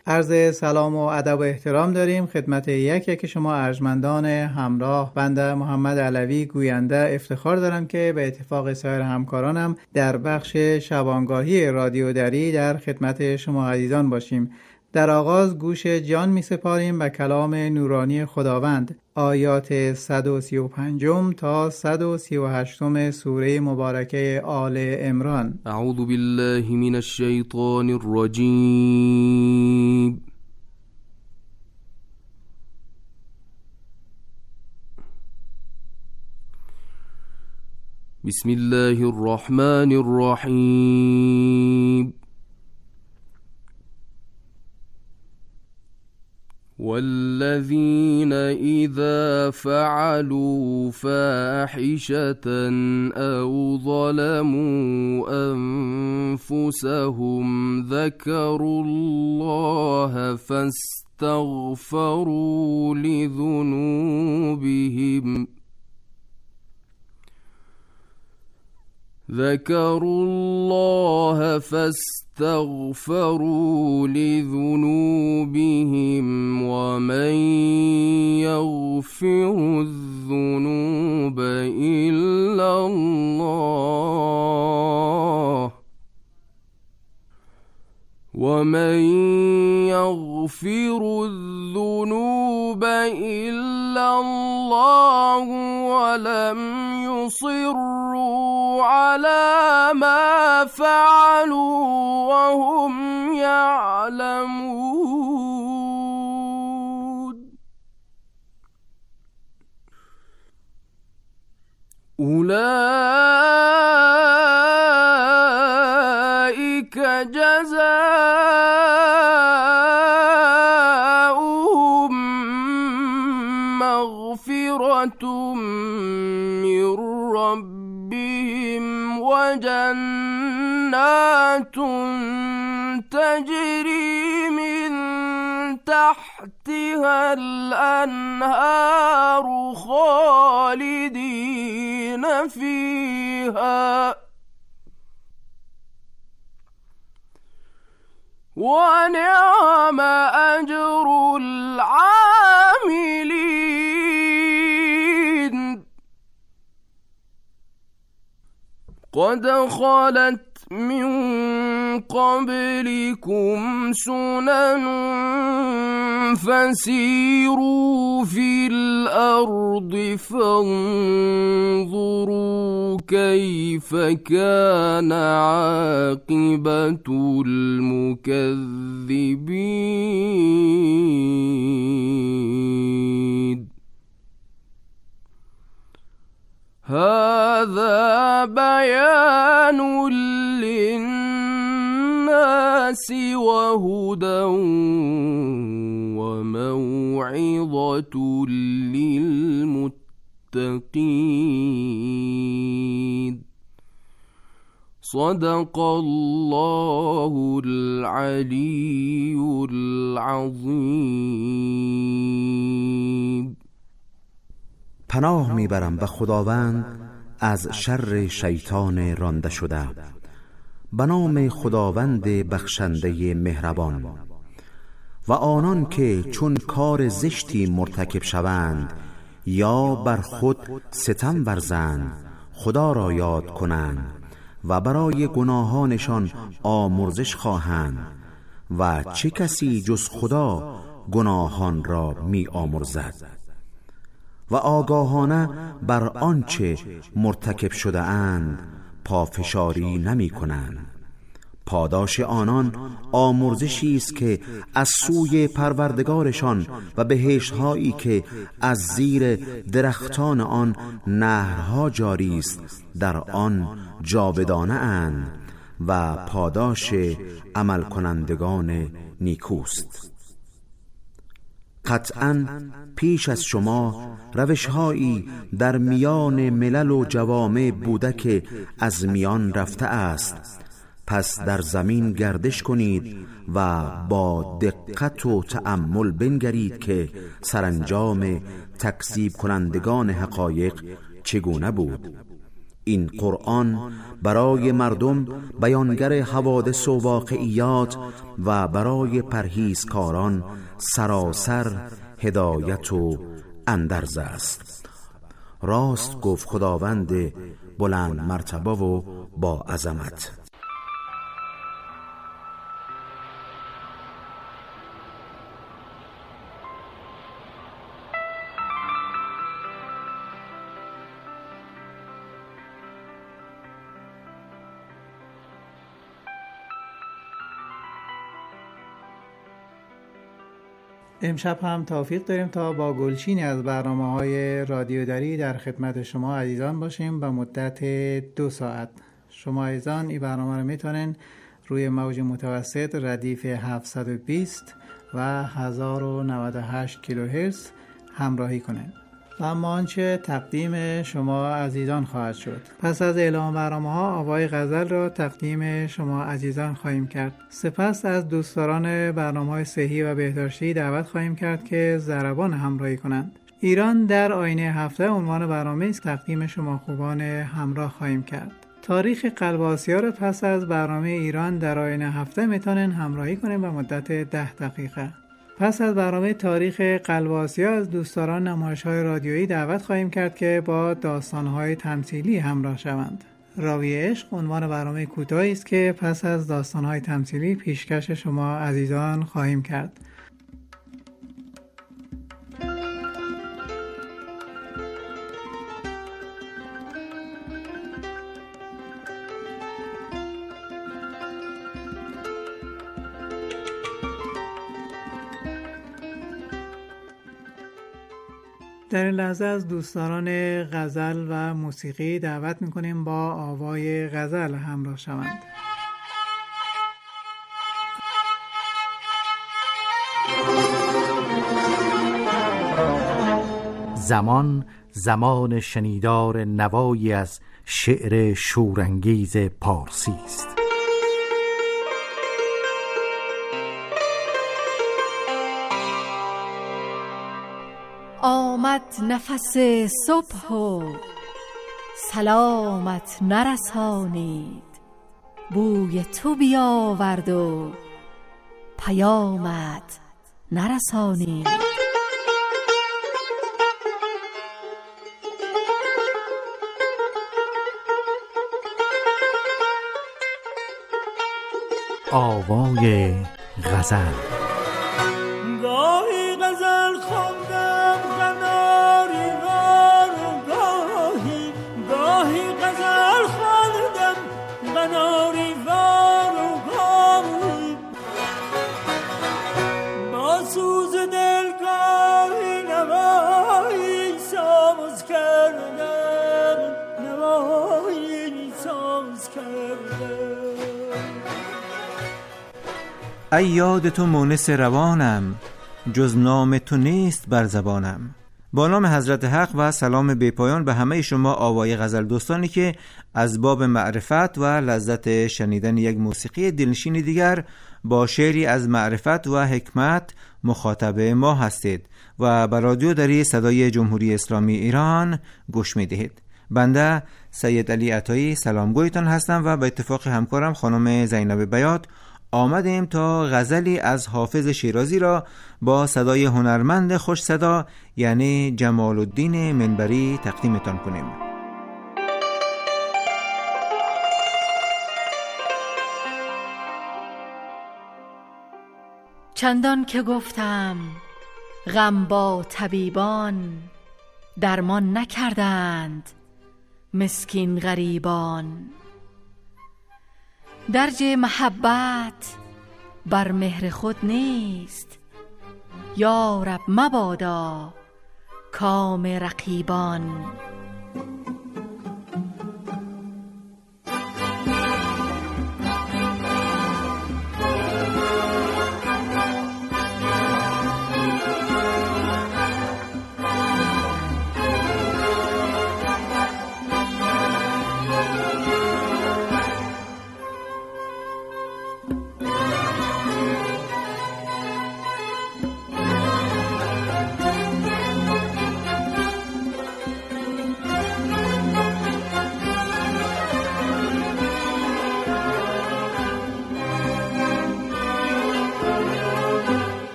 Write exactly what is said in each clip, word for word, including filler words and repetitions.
عرض سلام و ادب و احترام داریم خدمت یک یک شما ارجمندان همراه. بنده محمد علوی گوینده افتخار دارم که به اتفاق سایر همکارانم در بخش شبانگاهی رادیو دری در خدمت شما عزیزان باشیم. در آغاز گوش جان می سپاریم به کلام نورانی خداوند، آیات صد و سی و پنج تا صد و سی و هشت سوره مبارکه آل عمران. اعوذ بالله من الشیطان الرجیم. بسم الله الرحمن الرحیم. والذين إذا فعلوا فاحشة أو ظلموا أنفسهم ذكروا الله فاستغفروا لذنوبهم ذكروا الله فاستغفروا لذنوبهم ومن يغفر الذنوب إلا الله ومن يغفر الذنوب إلا الله ولم يصروا على ما فعلوا وهم يعلمون أولئك جزاؤهم مغفرة من ربهم وجنات تجري من تحتها الأنهار خالدين فيها ونعم أجر العاملين. قد خلت من قبلكم سنن فسيروا في الأرض فانظروا كيف كان عاقبة المكذبين. هذا بيان للناس وهدى وموعظة للمتقين. صدق الله العلي العظيم. پناه میبرم به خداوند از شر شیطان رانده شده. به نام خداوند بخشنده مهربان. و آنان که چون کار زشتی مرتکب شوند یا بر خود ستم ورزند خدا را یاد کنند و برای گناهانشان آمرزش خواهند و چه کسی جز خدا گناهان را می آمرزد و آگاهانه بر آنچه مرتکب شده اند پافشاری نمی کنند. پاداش آنان آمرزشی است که از سوی پروردگارشان و بهشت‌هایی که از زیر درختان آن نهرها جاری است در آن جاودانه اند و پاداش عمل کنندگان نیکوست. قطعاً پیش از شما روش‌هایی در میان ملل و جوامع بوده که از میان رفته است. پس در زمین گردش کنید و با دقت و تأمل بنگرید که سرانجام تکذیب کنندگان حقایق چگونه بود. این قرآن برای مردم بیانگر حوادث و واقعیات و برای پرهیزکاران سراسر هدایت و اندرز است. راست گفت خداوند بلند مرتبه و با عظمت. امشب هم توفیق داریم تا با گلچینی از برنامه‌های رادیوداری در خدمت شما عزیزان باشیم به مدت دو ساعت. شما عزیزان این برنامه رو میتونین روی موج متوسط ردیف هفتصد و بیست و هزار و نود و هشت کیلوهرتز همراهی کنین. و اما آنچه تقدیم شما عزیزان خواهد شد. پس از اعلام برنامه‌ها آوای غزل را تقدیم شما عزیزان خواهیم کرد. سپس از دوستداران برنامه‌های صحی و بهداشتی دعوت خواهیم کرد که ضربان همراهی کنند. ایران در آینه هفته عنوان برنامه است تقدیم شما خوبان همراه خواهیم کرد. تاریخ قلب آسیا را پس از برنامه ایران در آینه هفته میتونن همراهی کنیم به مدت ده دقیقه. پس از برنامه تاریخ قلب آسیا از دوستداران نمایش‌های رادیویی دعوت خواهیم کرد که با داستان‌های تمثیلی همراه شوند. راوی عشق عنوان برنامه کوتاهی است که پس از داستان‌های تمثیلی پیشکش شما عزیزان خواهیم کرد. در این لحظه از دوستداران غزل و موسیقی دعوت میکنیم با آوای غزل همراه شوند. زمان زمان شنیدار نوایی از شعر شورانگیز پارسی است. آمد نفس صبح و سلامت نرسانید، بوی تو بیاورد و پیامت نرسانید. آوای غزل. گاهی غزل خواندم قناری وار و گاهی گاهی غزل خواندم قناری وار و گاهی با سوز دل گاهی نوایی ساز کردم نوایی ساز کردم. ای یاد تو مونس روانم، جز نام تو نیست بر زبانم. با نام حضرت حق و سلام بی‌پایان به همه شما آوای غزل دوستانی که از باب معرفت و لذت شنیدن یک موسیقی دلنشین دیگر با شعری از معرفت و حکمت مخاطب ما هستید و به رادیو دری صدای جمهوری اسلامی ایران گوش می‌دهید. بنده سید علی عطایی سلامگویتان هستم و به اتفاق همکارم خانم زینب بیات آمدیم تا غزلی از حافظ شیرازی را با صدای هنرمند خوش صدا یعنی جمال الدین منبری تقدیمتان کنیم. چندان که گفتم غم با طبیبان، درمان نکردند مسکین غریبان. درج محبت بر مهر خود نیست، یا رب مبادا کام رقیبان.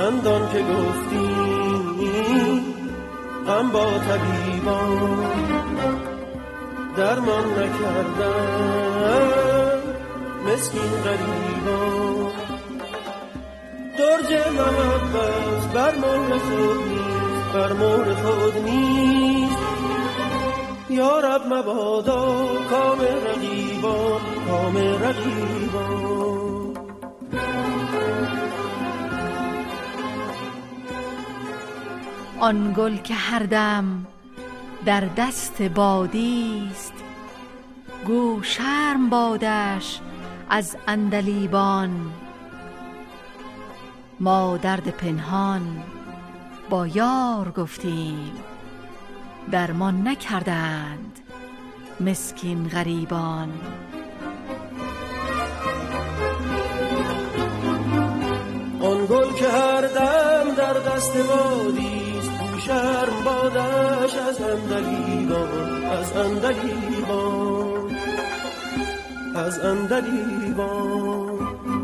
چندان که گفتی غم با طبیبان درمان نکردن مسکین غریبان. درج محبت بر مهر خود نیست، بر مهر خود نیست. یا رب مبادا کام رقیبان، کام رقیبان. آن گل که هر دم در دست بادیست، گو شرم بادش از عندلیبان. ما درد پنهان با یار گفتیم، درمان نکردند مسکین غریبان. آن گل که هر دم در دست بادیست، گو شرم بادش از عندلیبان، از عندلیبان، از عندلیبان.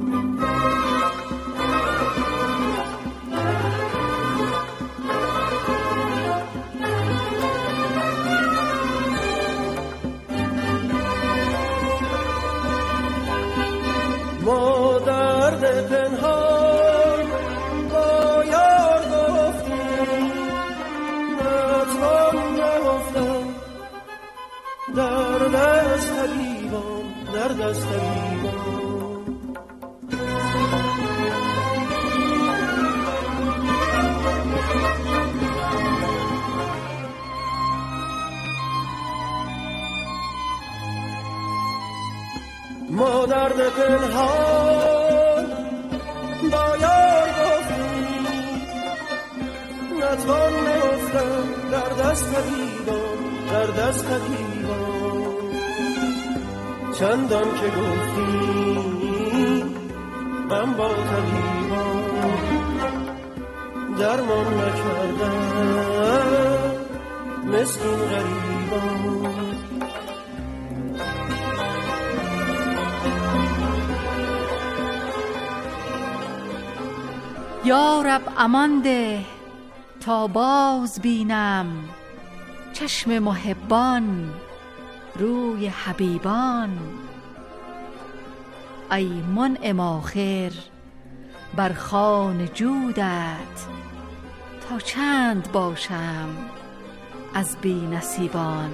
ما درد پنهان با یار گفتیم، نتوان نهفتن در دست طبیبان، در دست طبیبان. ما درد پنهان با یار گفتیم، نتوان نهفتن در دست طبیبان، در دست طبیبان. چندان که گفتیم غم با طبیبان درمان نکردن مسکین غریبان. یا رب امان ده تا باز بینم، چشم محبان روی حبیبان. ای منعم آخر بر خوان جودت، تا چند باشم از بی نصیبان.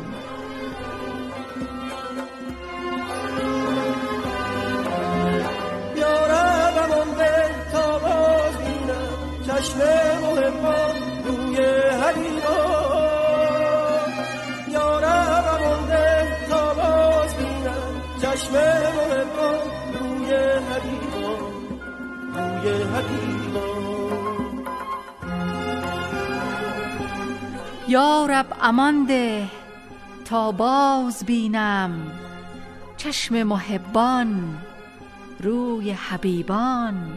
چشم محبان روی حبیبان. یا رب مانده تا باز بینم، چشم محبان روی حبیبان، روی حبیبان. یا رب امان ده تا باز بینم، چشم محبان روی حبیبان.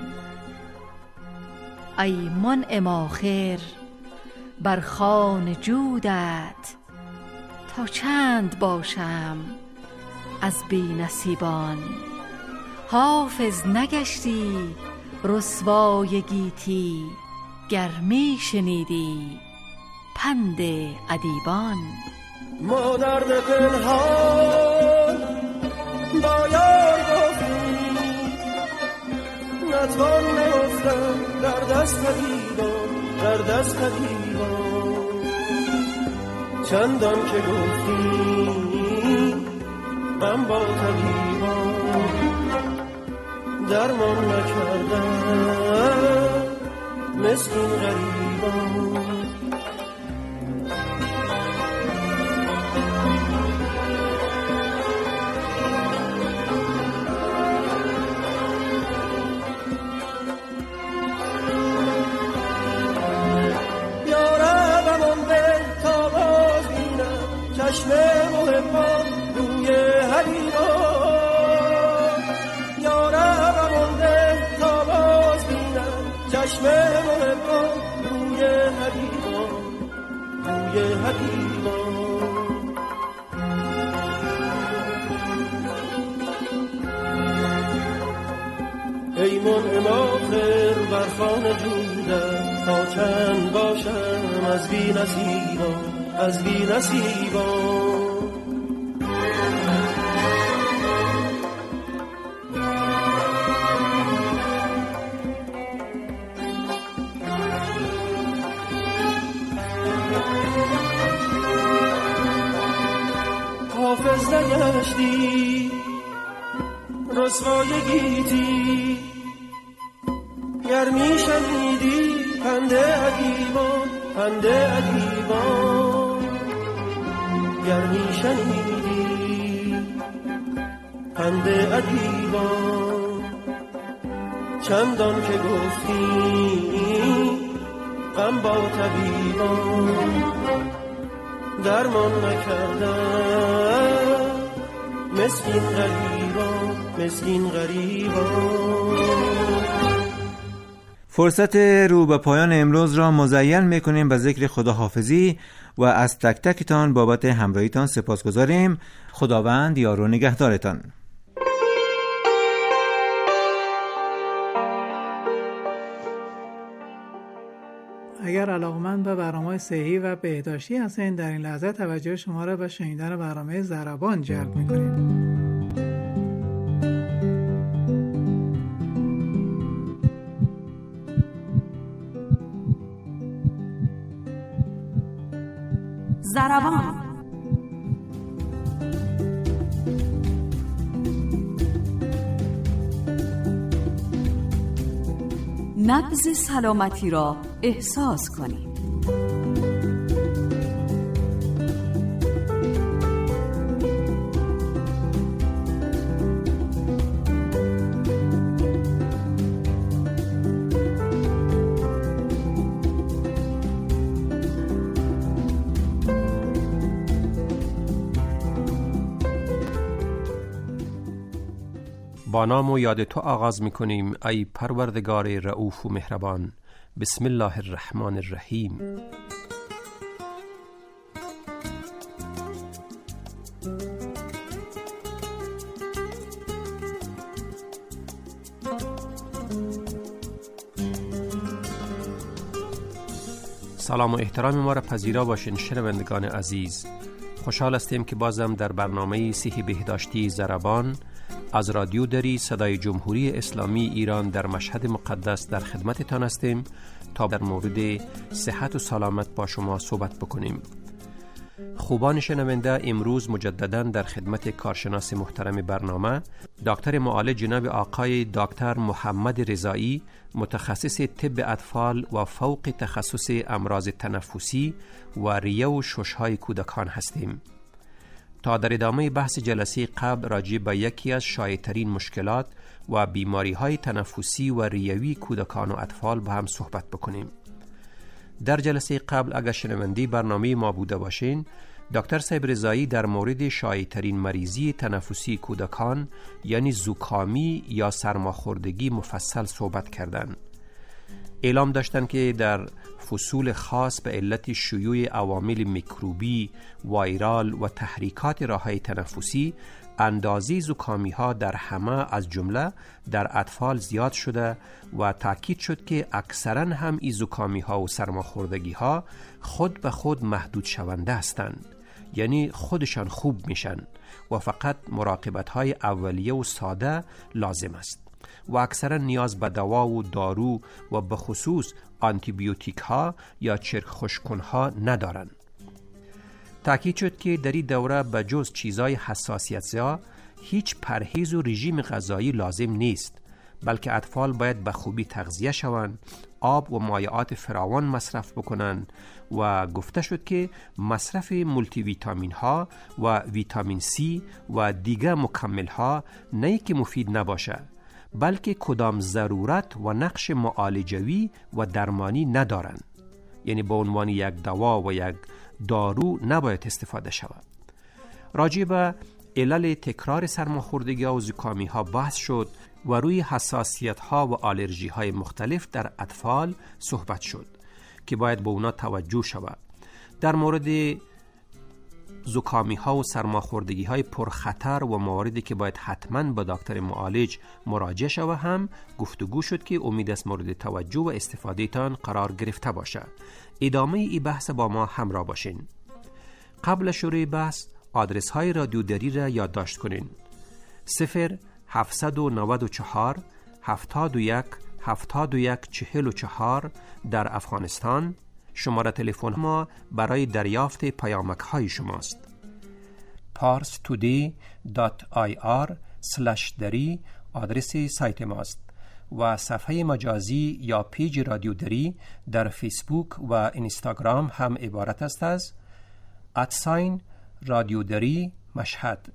ای منعم آخر بر خوان جودت، تا چند باشم از بی نصیبان. حافظ نگشتی رسوای گیتی، گر می شنیدی پند ادیبان. ما درد پنهان با یار گفتیم، نتوان نهفتن در دست طبیبان، در دست طبیبان. چندان که گفتیم غم با طبیبان درمان نکردن مسکین غریبان. چشم محبان روی حبیبان. یا رب مانده تا باز بینم، چشم محبان روی حبیبان، روی حبیبان. ای منعم آخر بر خوان جود، مونده تا چند باشم از بی نصیبان، از بی نصیبان. حافظ نگشتی رسوای گیتی، گر می شنیدی پنده ادیبان، پنده ادیبان. گر می شنیدی پنده ادیبان، چندان که گفتی غم با طبیبان. درمان نکردن مسکین غریبان، مسکین غریبان. فرصت رو به پایان امروز را مزین میکنیم به ذکر خداحافظی و از تک تکتان بابت همراهیتان سپاسگزاریم. خداوند یار و نگهدارتان. اگر علاقمند به برنامه صحی و بهداشتی هستین، در این لحظه توجه شما را به شنیدن برنامه ضربان جلب می‌کنیم. ضربان. نبض سلامتی را احساس کنید. با نام و یاد تو آغاز می‌کنیم ای پروردگار رؤوف و مهربان. بسم الله الرحمن الرحیم. سلام و احترام ما را پذیرا باشین شنوندگان عزیز. خوشحال هستیم که بازم در برنامه صحی بهداشتی ضربان از رادیو دری صدای جمهوری اسلامی ایران در مشهد مقدس در خدمتتان هستیم تا در مورد صحت و سلامت با شما صحبت بکنیم. خوبان شنونده، امروز مجددا در خدمت کارشناس محترم برنامه دکتر معالج جناب آقای دکتر محمد رضایی، متخصص طب اطفال و فوق تخصص امراض تنفسی و ریه و شش‌های کودکان هستیم. تا در ادامه بحث جلسه قبل راجع به یکی از شایع‌ترین مشکلات و بیماری‌های تنفسی و ریوی کودکان و اطفال با هم صحبت بکنیم. در جلسه قبل اگر شنونده برنامه ما بوده باشین، دکتر صاحب رضایی در مورد شایع‌ترین مریضی تنفسی کودکان یعنی زکامی یا سرماخوردگی مفصل صحبت کردند. اعلام داشتند که در فصول خاص به علت شیوع عوامل میکروبی، وایرال و تحریکات راه‌های تنفسی، اندازه زکامی ها در همه از جمله در اطفال زیاد شده و تاکید شد که اکثرا هم این زکامی ها و سرماخوردگی ها خود به خود محدود شونده هستند، یعنی خودشان خوب میشن و فقط مراقبت های اولیه و ساده لازم است و اکثرا نیاز به دوا و دارو و به خصوص آنتی بیوتیک ها یا چرک خشک‌کن ها ندارند. تاکید شد که در این دوره به جز چیزای حساسیت زا هیچ پرهیز و رژیم غذایی لازم نیست، بلکه اطفال باید به خوبی تغذیه شوند، آب و مایعات فراوان مصرف بکنند و گفته شد که مصرف مولتی ویتامین ها و ویتامین سی و دیگر مکمل ها نه که مفید نباشه، بلکه کدام ضرورت و نقش معالجوی و درمانی ندارند، یعنی به عنوان یک دوا و یک دارو نباید استفاده شود. راجع به علل تکرار سرماخوردگی و زکامی ها بحث شد و روی حساسیت ها و آلرژی های مختلف در اطفال صحبت شد که باید به اونا توجه شود. در مورد زکامی ها و سرماخوردگی های پرخطر و مواردی که باید حتما با دکتر معالج مراجعه شود هم گفتگو شد که امید است مورد توجه و استفاده تان قرار گرفته باشد. ادامه ای بحث با ما همراه باشین. قبل شروع بحث آدرس های رادیو دری را یادداشت کنین: صفر هفتصد و نود و چهار هفتاد و یک هفتاد و یک چهل و چهار در افغانستان. شماره تلفن ما برای دریافت پیامک های شماست. پارس تودی دات آی آر اسلش دری آدرس سایت ماست و صفحه مجازی یا پیج رادیو دری در فیسبوک و اینستاگرام هم عبارت است از ادساین رادیو دری مشهد.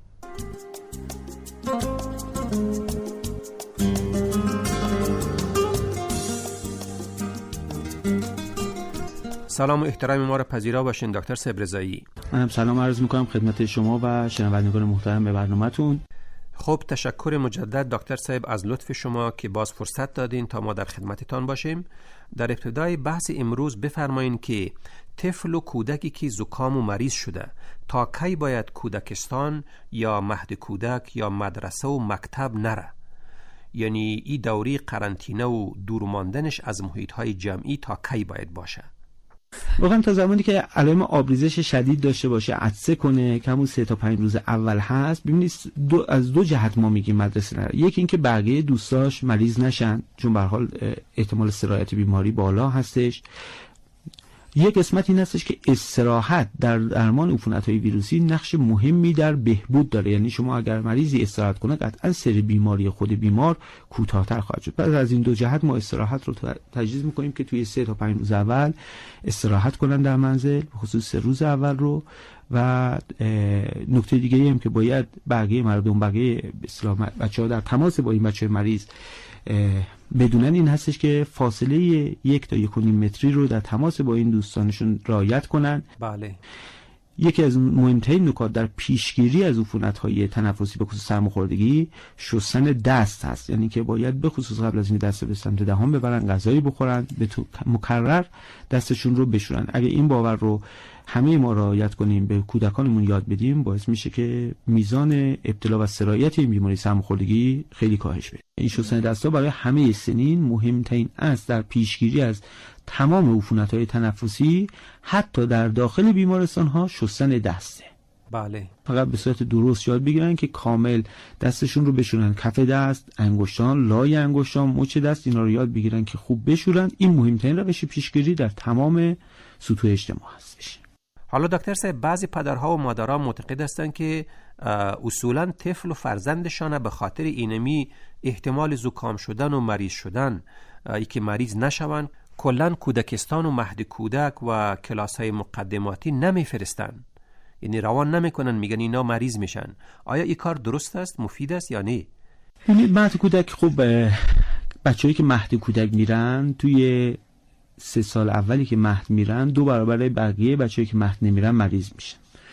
سلام و احترام ما را پذیرا باشین دکتر صاحب رضایی. منم سلام عرض میکنم خدمت شما و شنوندگان محترم به برنامه‌تون. خب تشکر مجدد دکتر صاحب از لطف شما که باز فرصت دادین تا ما در خدمتتان باشیم. در ابتدای بحث امروز بفرمایین که طفل و کودکی که زکام و مریض شده تا کی باید کودکستان یا مهد کودک یا مدرسه و مکتب نره؟ یعنی این دوری قرنطینه و دور ماندنش از محیط‌های جمعی تا کی باید باشه؟ واقعا تا زمانی که علائم آبریزش شدید داشته باشه، عطسه کنه که همون سه تا پنج روز اول هست، ببینید دو از دو جهت ما میگیم مدرسه نره. یکی اینکه بقیه دوستاش مریض نشن، چون به هر حال احتمال سرایت بیماری بالا هستش. یک قسمت این هستش که استراحت در درمان عفونت‌های ویروسی نقش مهمی در بهبود داره. یعنی شما اگر مریضی استراحت کنه قطعا سر بیماری خود بیمار کوتاه‌تر خواهد شد. پس از این دو جهت ما استراحت رو تجویز می‌کنیم که توی سه تا پنج روز اول استراحت کنن در منزل، به خصوص سه روز اول رو. و نکته دیگه‌ای هم که باید بقیه مردم، بقیه اصطلاح بچه‌ها در تماس با این بچه مریض بدونن این هستش که فاصله یک تا یک و نیم متری رو در تماس با این دوستانشون رعایت کنن. بله. یکی از مهمترین نکات در پیشگیری از عفونت‌های تنفسی به خصوص سرماخوردگی شستن دست هست. یعنی که باید به خصوص قبل از این دست به سمت دهان ببرن، غذایی بخورن، به تو مکرر دستشون رو بشورن. اگه این باور رو همه ما رعایت کنیم، به کودکانمون یاد بدیم، باعث میشه که میزان ابتلا و سرایت این بیماری سرماخوردگی خیلی کاهش پیدا. این شستن دست‌ها برای همه سنین مهمترین است در پیشگیری از تمام عفونت‌های تنفسی، حتی در داخل بیمارستان‌ها شستن دسته. بله. فقط به صورت درست یاد بگیرن که کامل دستشون رو بشورن، کف دست، انگشتان، لای انگشتان، مچ دست، اینا رو یاد بگیرن که خوب بشورن. این مهمترین روش پیشگیری در تمام سطوح اجتماع هستش. حالا دکتر صاحب، بعضی پدرها و مادرها معتقد هستند که اصولاً طفل و فرزندشان به خاطر اینمی احتمال زکام شدن و مریض شدن، ای که مریض نشون، کلاً کودکستان و مهد کودک و کلاس‌های مقدماتی نمیفرستن، یعنی روان نمیکنن، میگن اینا مریض میشن. آیا این کار درست است، مفید است یا نه؟ ببینید مهد کودک، خب بچه‌ای که مهد کودک میرن توی سه سال اولی که مهد میرن دو برابر بقیه بچه‌ای که مهد نمیرن مریض میشن.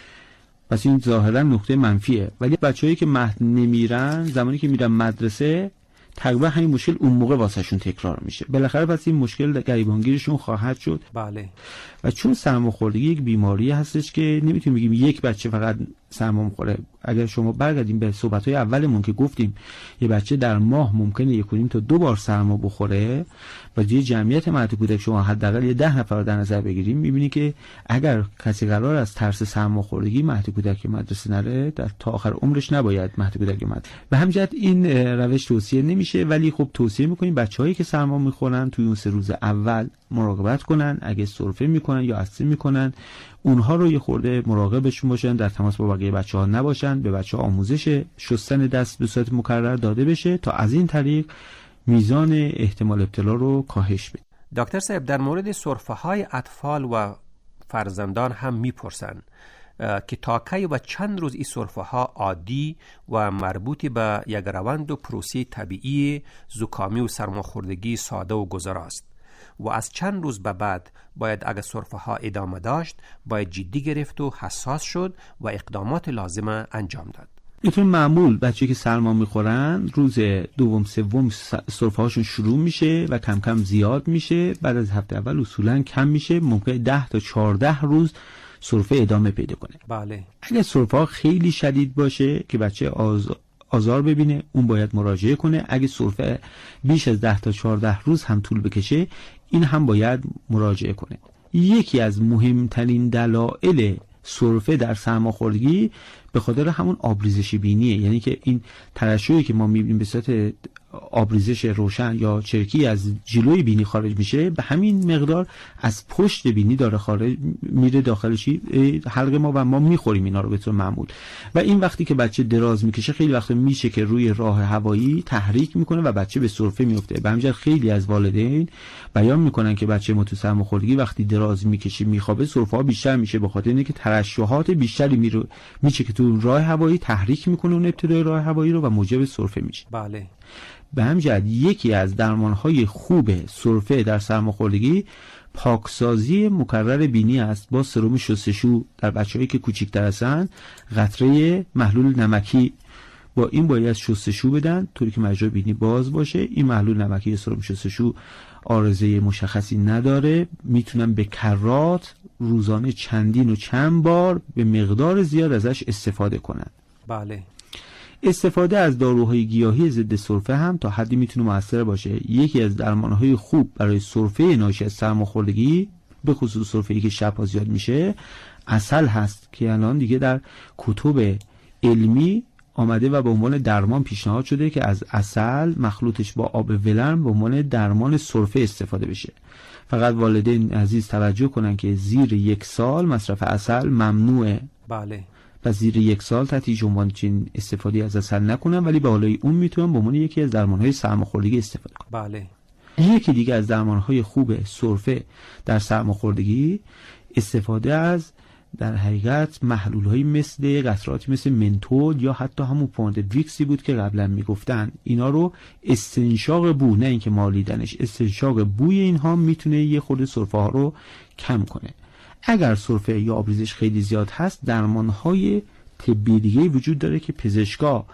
پس این ظاهرا نکته منفیه. ولی بچه‌ای که مهد نمیرن زمانی که میرن مدرسه تقریبا همین مشکل اون موقع واسهشون تکرار میشه. بالاخره پس این مشکل گریبانگیرشون خواهد شد. بله. و چون سرماخوردگی یک بیماری هستش که نمیتونیم بگیم یک بچه فقط سرما میخوره. اگر شما برگردیم به صحبت‌های اولمون که گفتیم یه بچه در ماه ممکنه یک و نیم تا دو بار سرما بخوره و توی جمعیت مهد کودک شما حداقل یه ده نفر رو در نظر بگیریم، می‌بینی که اگر کسی قرار است ترس سرماخوردگی مهد کودک مدرسه نره، در تا آخر عمرش نباید مهد کودک مدرسه. به همین جهت این روش توصیه نمیشه، ولی خب توصیه می‌کنیم بچه‌هایی که سرما می‌خورن توی اون سه روز اول مراقبت کنن. اگه سرفه می‌کنن یا عطسه می‌کنن، اونها رو یه خورده مراقبشون باشن، در تماس با بقیه بچه‌ها نباشن، به بچه‌ها آموزش شستن دست به صورت مکرر داده بشه تا از این طریق میزان احتمال ابتلا رو کاهش بده. دکتر صاحب، در مورد سرفه‌های اطفال و فرزندان هم میپرسن که تا کی و چند روز این سرفه‌ها عادی و مربوط به یک روند و پروسه طبیعی زکامی و سرماخوردگی ساده و گذرا است و از چند روز به بعد باید اگر سرفه‌ها ادامه داشت باید جدی گرفت و حساس شد و اقدامات لازمه انجام داد. اینطور معمول بچه‌ای که سرما میخورن روز دوم سوم سرفه‌هاشون شروع میشه و کم کم زیاد میشه. بعد از هفته اول اصولا کم میشه، ممکنه ده تا چهارده روز سرفه ادامه پیدا کنه. بله. اگر سرفه ها خیلی شدید باشه که بچه آز... آزار ببینه، اون باید مراجعه کنه. اگه سرفه بیش از ده تا چهارده روز هم طول بکشه، این هم باید مراجعه کنه. یکی از مهمترین دلایل سرفه در سرماخوردگی به خاطر همون آبریزش بینیه، یعنی که این ترشحی که ما میبینیم به صورت آبریزش روشن یا چرکی از جلوی بینی خارج میشه، به همین مقدار از پشت بینی داره خارج میره داخل چی حلق ما و ما میخوریم اینا رو به طور معمول. و این وقتی که بچه دراز میکشه خیلی وقت میشه که روی راه هوایی تحریک میکنه و بچه به سرفه میفته. به همین خیلی از والدین بیان میکنن که بچه ما تو سرماخوردگی وقتی دراز میکشه میخوابه، سرفه ها بیشتر میشه به خاطر اینکه ترشحات بیشتری میره میشه که تو راه هوایی تحریک میکنه اون ابتدای راه هوایی رو و موجب سرفه میشه. بله. به همین جهت یکی از درمانهای خوب سرفه در سرماخوردگی پاکسازی مکرر بینی است با سرم شستشو. در بچه‌هایی که کوچیک‌تر هستن قطره محلول نمکی با این باید شستشو بدن طوری که مجرا بینی باز باشه. این محلول نمکی یا سرم شستشو عارضه مشخصی نداره، میتونن به کرات روزانه چندین و چند بار به مقدار زیاد ازش استفاده کنن. بله. استفاده از داروهای گیاهی ضد سرفه هم تا حدی میتونه موثر باشه. یکی از درمانهای خوب برای سرفه ناشی از سرماخوردگی، به خصوص سرفه‌ای که شب‌ها زیاد میشه، عسل هست که الان دیگه در کتب علمی آمده و به عنوان درمان پیشنهاد شده که از عسل مخلوطش با آب ولرم به عنوان درمان سرفه استفاده بشه. فقط والدین عزیز توجه کنن که زیر یک سال مصرف عسل ممنوعه. بله. و زیر یک سال تحت هیچ عنوان چین استفاده از عسل نکنن، ولی به بالای اون میتونن به عنوان یکی از درمانهای سرماخوردگی استفاده کنن. بله. یکی دیگه از درمانهای خوب سرفه در سرماخوردگی استفاده از در حقیقت محلول‌هایی مثل قطراتی مثل منتول یا حتی همون پوند ویکسی بود که قبلا میگفتن. اینا رو استنشاق بو، نه اینکه مالیدنش، استنشاق بوی اینها میتونه یه خورده سرفه ها رو کم کنه. اگر سرفه یا آبریزش خیلی زیاد هست، درمان‌های طبی دیگه وجود داره که پزشکا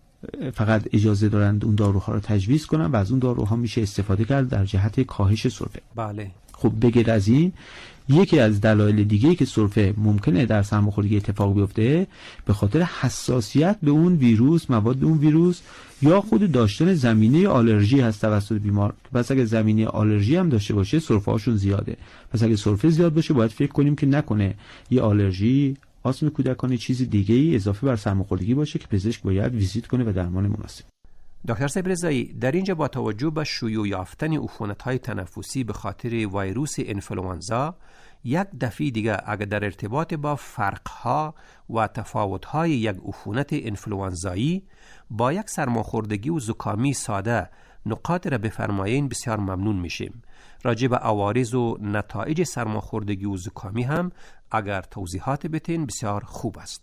فقط اجازه دارند اون داروها رو تجویز کنن و از اون داروها میشه استفاده کرد در جهت کاهش سرفه. بله. خب بغیر از این، یکی از دلایل دیگه که سرفه ممکنه در سرماخوردگی اتفاق بیفته به خاطر حساسیت به اون ویروس، مواد اون ویروس یا خود داشتن زمینه آلرژی هست توسط بیمار. پس اگه زمینه آلرژی هم داشته باشه سرفه هاشون زیاده. پس اگه سرفه زیاد باشه باید فکر کنیم که نکنه یه آلرژی، آسم کودکان، چیز دیگه ای اضافه بر سرماخوردگی باشه که پزشک باید ویزیت کنه و درمان مناسب. دکتر صاحب رضایی، در اینجا با توجه به شیوع یافتن عفونت‌های تنفسی به خاطر ویروس انفلوانزا، یک دفعه دیگه اگر در ارتباط با فرق‌ها و تفاوت‌های یک عفونت انفلوانزایی با یک سرماخوردگی و زکامی ساده نقاط را بفرمایین بسیار ممنون میشیم. راجع به عوارض و نتایج سرماخوردگی و زکامی هم اگر توضیحات بتین بسیار خوب است.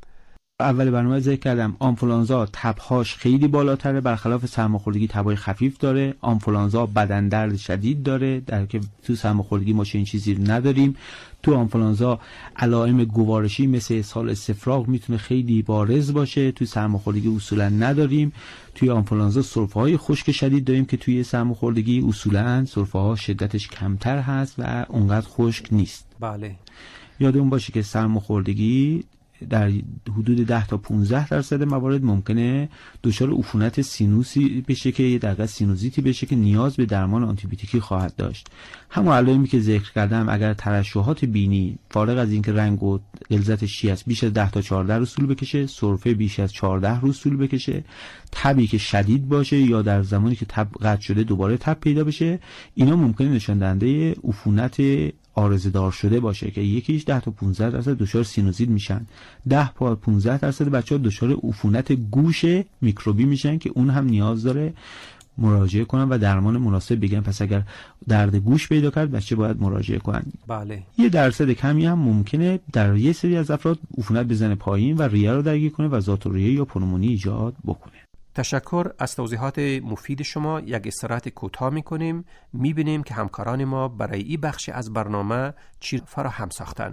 اول برنامه ذکر کردم آنفولانزا تبهاش خیلی بالاتره، برخلاف سرماخوردگی تبهای خفیف داره. آنفولانزا بدن درد شدید داره، در که تو سرماخوردگی ما چنین چیزی نداریم. تو آنفولانزا علائم گوارشی مثل اسهال، استفراغ میتونه خیلی بارز باشه، تو سرماخوردگی اصولا نداریم. توی آنفولانزا سرفه‌های خشک شدید داریم که توی سرماخوردگی اصولا سرفه‌ها شدتش کمتر هست و اونقدر خشک نیست. بله. یادمون باشه که سرماخوردگی در حدود ده تا پانزده درصد موارد ممکنه دچار عفونت سینوسی بشه که در واقع سینوزیتی بشه که نیاز به درمان آنتیبیوتیکی خواهد داشت. همون علائمی که ذکر کردم، اگر ترشحات بینی فارغ از اینکه رنگ و غلظتش چی است بیش از ده تا چهارده روز طول بکشه، سرفه بیش از چهارده روز طول بکشه، تبی که شدید باشه یا در زمانی که تب قطع شده دوباره تب پیدا بشه، اینا ممکنه نشان دهنده عفونت عارضه دار شده باشه که یکیش ده تا پانزده درصد دچار سینوزیت میشن. ده تا پانزده درصد بچه‌ها دچار عفونت گوش میکروبی میشن که اون هم نیاز داره مراجعه کنن و درمان مناسب بگیرن. پس اگر درد گوش پیدا کرد بچه باید مراجعه کنن. بله. یه درصد کمی هم ممکنه در یه سری از افراد عفونت بزنه پایین و ریه رو درگیر کنه و ذات‌الریه یا پنومونی ایجاد بکنه. تشکر از توضیحات مفید شما. یک استراحت کوتاه می‌کنیم، می‌بینیم که همکاران ما برای این بخش از برنامه چی فراهم ساختن.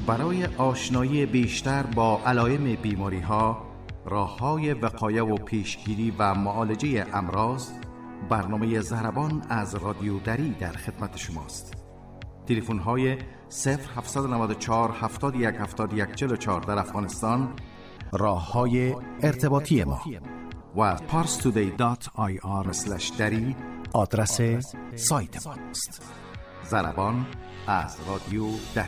برای آشنایی بیشتر با علائم بیماری ها، راه های وقایه و پیشگیری و معالجه امراض، برنامه ضربان از رادیو دری در خدمت شماست. تلفن های صفر هفت نه چهار هفتاد و یک هفتاد و یک چهل و چهار در افغانستان، راه های ارتباطی ما و پارس تودی دات آی آر اسلش دری آدرس سایت ما است. ضربان از رادیو دری.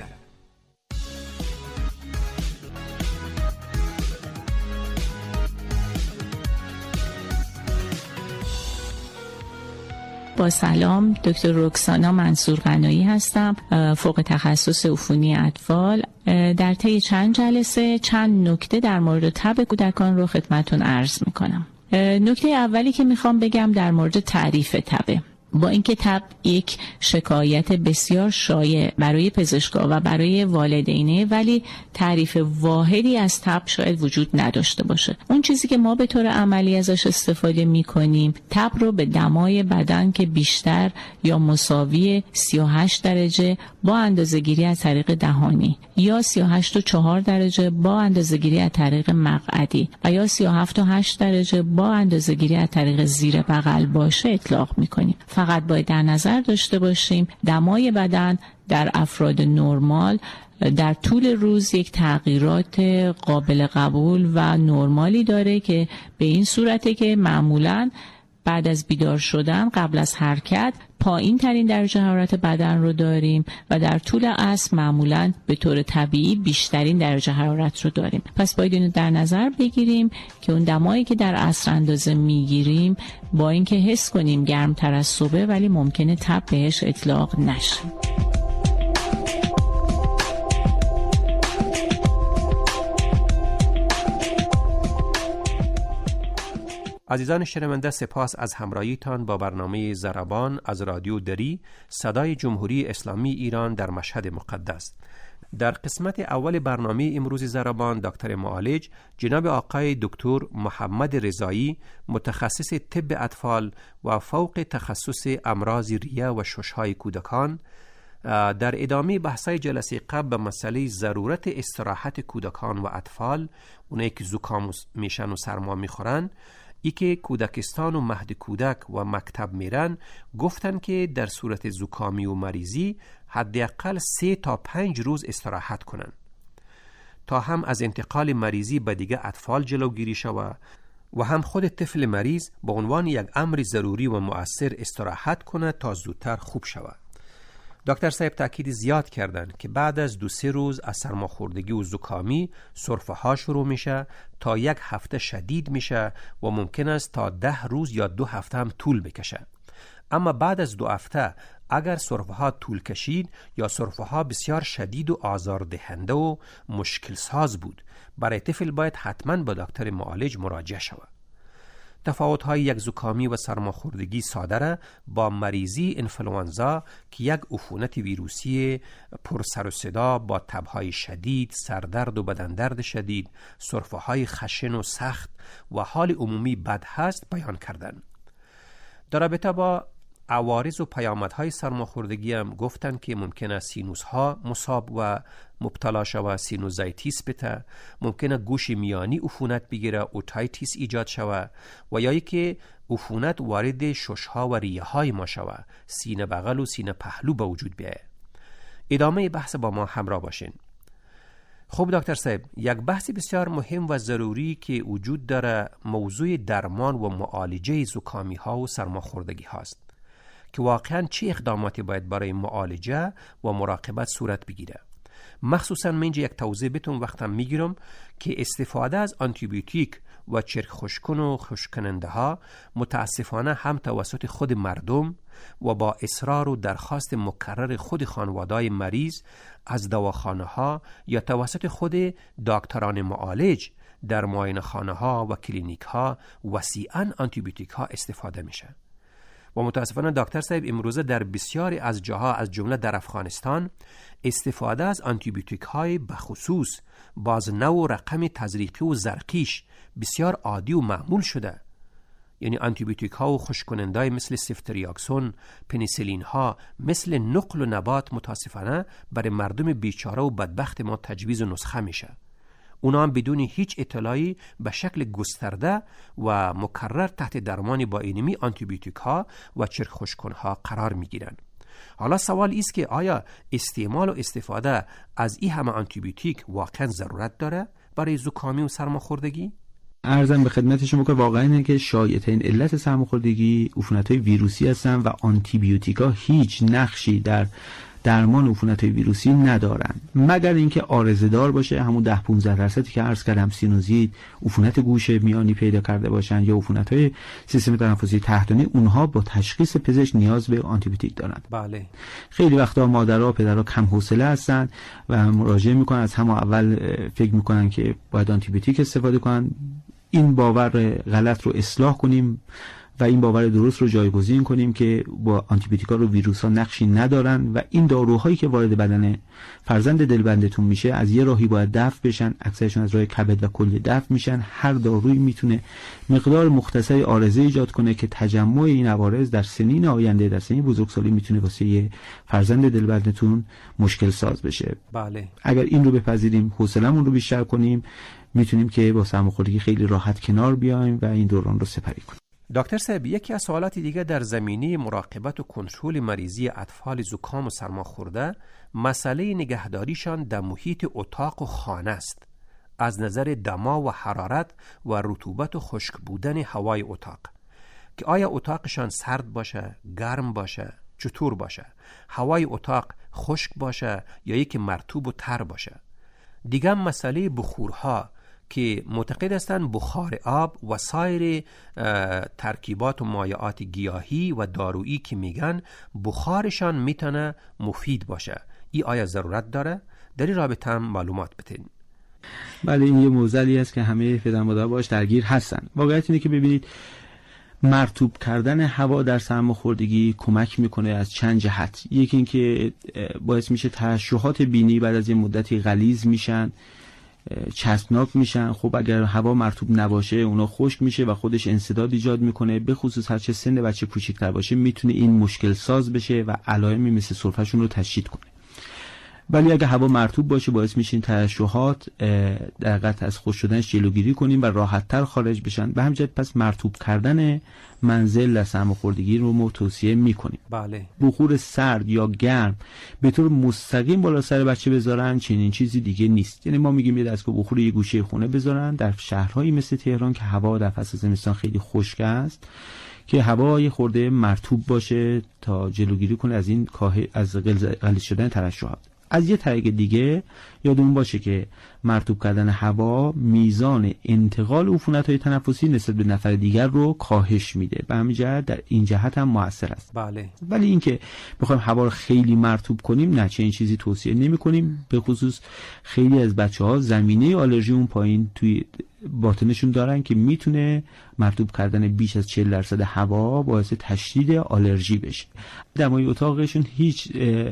با سلام، دکتر رکسانا منصور قنایی هستم، فوق تخصص عفونی اطفال. در طی چند جلسه چند نکته در مورد تب کودکان رو خدمتتون عرض میکنم. نکته اولی که میخوام بگم در مورد تعریف تبه. با اینکه تب یک شکایت بسیار شایع برای پزشکا و برای والدینه، ولی تعریف واحدی از تب شاید وجود نداشته باشه. اون چیزی که ما به طور عملی ازش استفاده میکنیم، تب رو به دمای بدن که بیشتر یا مساوی سی و هشت درجه با اندازه‌گیری از طریق دهانی، یا سی و هشت و چهار درجه با اندازه‌گیری از طریق مقعدی، و یا سی و هفت و هشت درجه با اندازه‌گیری از طریق زیر بغل باشه اطلاق میکنیم. فقط باید در نظر داشته باشیم دمای بدن در افراد نرمال در طول روز یک تغییرات قابل قبول و نرمالی داره که به این صورته که معمولاً بعد از بیدار شدن قبل از حرکت پایین ترین درجه حرارت بدن رو داریم و در طول عصر معمولاً به طور طبیعی بیشترین درجه حرارت رو داریم. پس باید اینو در نظر بگیریم که اون دمایی که در عصر اندازه میگیریم با اینکه حس کنیم گرمتر از صبح، ولی ممکنه تب بهش اطلاق نشه. عزیزان شنونده، سپاس از همراهیتان با برنامه ضربان از رادیو دری، صدای جمهوری اسلامی ایران در مشهد مقدس. در قسمت اول برنامه امروز ضربان، دکتر معالج جناب آقای دکتر محمد رضایی، متخصص طب اطفال و فوق تخصص امراض ریه و شش‌های کودکان، در ادامه بحثای جلسه قبل به مسئله ضرورت استراحت کودکان و اطفال، اونایی که زکام میشن و سرما میخورن، ای که کودکستان و مهد کودک و مکتب میرن، گفتن که در صورت زکامی و مریضی حداقل سه تا پنج روز استراحت کنن تا هم از انتقال مریضی به دیگه اطفال جلوگیری شود و هم خود طفل مریض به عنوان یک امر ضروری و مؤثر استراحت کنه تا زودتر خوب شود. دکتر صاحب تاکید زیاد کردن که بعد از دو سه روز از سرماخوردگی و زکامی سرفه ها شروع میشه تا یک هفته شدید میشه و ممکن است تا ده روز یا دو هفته هم طول بکشه. اما بعد از دو هفته اگر سرفه ها طول کشید یا سرفه ها بسیار شدید و آزاردهنده و مشکل ساز بود، برای طفل باید حتما با دکتر معالج مراجعه شود. تفاوت‌های یک زکامی و سرماخوردگی ساده با مریضی انفلوانزا که یک عفونت ویروسی پر سر و صدا با تب‌های شدید، سردرد و بدن درد شدید، سرفه‌های خشن و سخت و حال عمومی بد هست بیان کردند. در رابطه با عوارض و پیامدهای سرماخوردگی هم گفتن که ممکن است سینوس ها مصاب و مبتلا شود، سینوزایتیس بته، ممکنه گوش میانی عفونت بگیره، اوتایتیس ایجاد شود و یا که عفونت وارد ششها و ریه های ما شود، سینه بغل و سینه پهلو به وجود بیاید. ادامه بحث با ما همراه باشین. خب دکتر صاحب، یک بحث بسیار مهم و ضروری که وجود داره موضوع درمان و معالجه زکامی ها و سرماخوردگی هاست که واقعا چه اقداماتی باید برای معالجه و مراقبت صورت بگیره. مخصوصا من اینجا یک توضیح بهتون وقتم میگیرم که استفاده از آنتیبیوتیک و چرک خشکن و خشککننده ها متاسفانه هم توسط خود مردم و با اصرار و درخواست مکرر خود خانواده‌های مریض از دواخانه ها یا توسط خود دکتران معالج در معاینه خانه ها و کلینیک ها وسیعاً آنتیبیوتیک ها استفاده میشه. و متاسفانه دکتر صاحب امروزه در بسیاری از جاها از جمله در افغانستان استفاده از آنتیبیوتیک های بخصوص باز نوع رقم تزریقی و زرقیش بسیار عادی و معمول شده. یعنی آنتیبیوتیک ها و خشک‌کننده‌های مثل سفتریاکسون، پنیسیلین ها مثل نقل و نبات متاسفانه برای مردم بیچاره و بدبخت ما تجویز و نسخه میشه. اونا هم بدون هیچ اطلاعی به شکل گسترده و مکرر تحت درمان با اینمی آنتیبیوتیک ها و چرک خشک‌کن ها قرار میگیرن. حالا سوال است که آیا استعمال و استفاده از این همه آنتیبیوتیک واقعا ضرورت داره برای زکامی و سرماخوردگی؟ عرضم به خدمت شما که واقعا اینه که شایع‌ترین علت سرماخوردگی عفونت‌های ویروسی هستن و آنتیبیوتیکا هیچ نقشی در درمان عفونت‌های ویروسی ندارن، مگر اینکه عارضه‌دار باشه، همون ده پانزده درصدی که عرض کردم، سینوزیت، عفونت گوش میانی پیدا کرده باشن یا عفونت‌های سیستم تنفسی تحتانی، اونها با تشخیص پزشک نیاز به آنتیبیوتیک دارن. بله. خیلی وقتا مادرها پدرها کم حوصله هستن و مراجعه میکنن، از همون اول فکر میکنن که باید آنتیبیوتیک استفاده کنن. این باور غلط رو اصلاح کنیم و این باور درست رو جایگزین کنیم که با آنتیبیوتیکا رو ویروس‌ها نقشی ندارن و این داروهایی که وارد بدن فرزند دلبندتون میشه از یه راهی باید دفع بشن، اکثرشون از راه کبد و کلیه دفع میشن. هر دارویی میتونه مقدار مختصری عارضه ایجاد کنه که تجمع این عوارض در سنین آینده، در سنین بزرگسالی میتونه واسه یه فرزند دلبندتون مشکل ساز بشه. بله. اگر این رو بپذیریم، حوصله‌مون رو بیشتر کنیم، میتونیم که با سرماخوردگی خیلی راحت کنار بیایم و این دوران رو سپری کنیم. دکتر صاحب، یکی از سوالات دیگه در زمینه مراقبت و کنترل مریضی اطفال زکام و سرماخورده مسئله نگهداریشان در محیط اتاق و خانه است، از نظر دما و حرارت و رطوبت و خشک بودن هوای اتاق، که آیا اتاقشان سرد باشه، گرم باشه، چطور باشه، هوای اتاق خشک باشه یا یکی مرطوب و تر باشه. دیگه مسئله بخورها که معتقد هستند بخار آب و سایر ترکیبات و مایعات گیاهی و دارویی که میگن بخارشان میتونه مفید باشه، این آیا ضرورت داره؟ در این رابطه هم معلومات بتین. بله، این یه موضوعی است که همه پدر مادرها باش درگیر هستن. واقعیت اینه که ببینید مرطوب کردن هوا در سرماخوردگی کمک میکنه از چند جهت. یکی این که باعث میشه ترشحات بینی بعد از یه مدتی غلیظ میشن، چسبناک میشن. خب اگر هوا مرطوب نباشه اونا خشک میشه و خودش انسداد ایجاد میکنه، به خصوص هر چه سن بچه کوچیک‌تر باشه میتونه این مشکل ساز بشه و علائمی مثل سرفه‌شون رو تشدید کنه. ولی اگه هوا مرطوب باشه باعث میشه این ترشحات در قطع از خشک شدنش جلوگیری کنیم و راحت‌تر خارج بشن. به همین جهت پس مرطوب کردن منزل در سرماخوردگی رو ما توصیه میکنیم. بله. بخور سرد یا گرم به طور مستقیم بالا سر بچه بذارن چنین چیزی دیگه نیست. یعنی ما میگیم یه دستگاه بخور یه گوشه خونه بذارن در شهرهایی مثل تهران که هوا در فصل زمستان خیلی خشک است، که هوا یه خورده مرطوب باشه تا جلوگیری کنه از این از غلیظ شدن ترشحات. از یه طریق دیگه یادمون باشه که مرطوب کردن هوا میزان انتقال عفونت‌های تنفسی نسبت به نفر دیگر رو کاهش میده، به همین جهت در این جهت هم موثر است. بله. ولی اینکه بخوایم هوا رو خیلی مرطوب کنیم، نه، چنین چیزی توصیه نمی‌کنیم. به خصوص خیلی از بچه‌ها زمینه آلرژی اون پایین توی باطنشون دارن که میتونه مرطوب کردن بیش از چهل درصد هوا باعث تشدید آلرژی بشه. دمای اتاقشون هیچ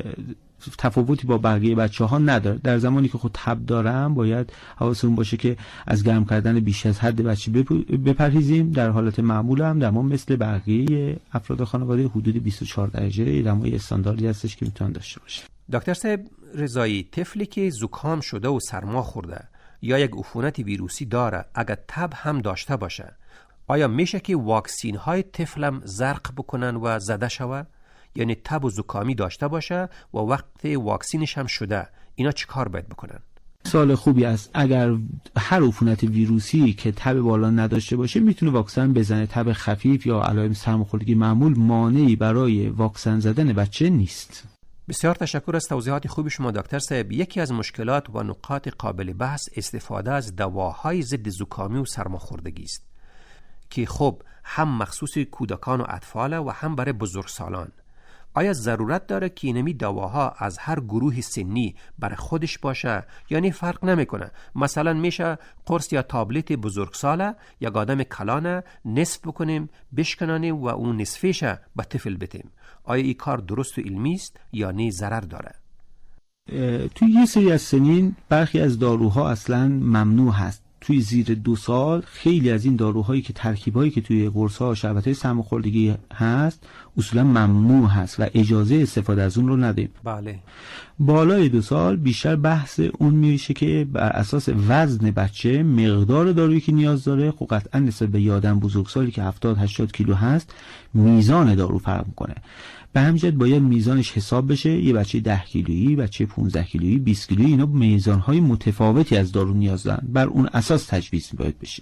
تفاوتی با بقیه بچه‌ها نداره. در زمانی که خود تب دارن باید حواسمون باشه که از گرم کردن بیش از حد بچه بپرهیزیم. در حالت معمول هم دما مثل بقیه افراد خانواده حدود بیست و چهار درجه دمای استانداردی هستش که میتونن داشته باشه. دکتر صاحب رضایی، طفلی که زکام شده و سرما خورده یا یک عفونت ویروسی داره، اگر تب هم داشته باشه، آیا میشه که واکسین های طفلم زرق بکنن و زده شوه؟ یعنی تب و زکامی داشته باشه و وقت واکسینش هم شده، اینا چی کار باید بکنن؟ سوال خوبی است. اگر هر عفونت ویروسی که تب بالا نداشته باشه میتونه واکسن بزنه. تب خفیف یا علائم سرماخوردگی معمول مانعی برای واکسن زدن بچه نیست. بسیار تشکر از توضیحات خوب شما دکتر صاحب. یکی از مشکلات و نقاط قابل بحث استفاده از دواهای ضد زکامی و سرماخوردگی است که خب هم مخصوص کودکان و اطفال و هم برای بزرگسالان. آیا ضرورت داره که اینمی دواها از هر گروه سنی برای خودش باشه؟ یعنی فرق نمیکنه، مثلا میشه قرص یا تابلت بزرگساله یا آدم کلانه نصف بکنیم بشکنانیم و اون نصفش به طفل بدیم. آیا این کار درست و علمی است یا نه ضرر داره؟ توی یه سری از سنین برخی از داروها اصلا ممنوع هست. توی زیر دو سال خیلی از این داروهایی که ترکیبایی که توی قرص‌ها و شربت‌های سرماخوردگی هست اصولا ممنوع هست و اجازه استفاده از اون رو نداریم. بله. بالای دو سال بیشتر بحث اون میشه که بر اساس وزن بچه مقدار دارویی که نیاز داره، خب قطعا نسبت به یادم بزرگسالی که هفتاد هشتاد کیلو هست میزان دارو فرق میکنه. به همین جهت باید میزانش حساب بشه. یه بچه ده کیلویی، بچه پانزده کیلویی، بیست کیلویی، اینا میزانهای متفاوتی از دارو نیاز دارن. بر اون اساس تجویز باید بشه.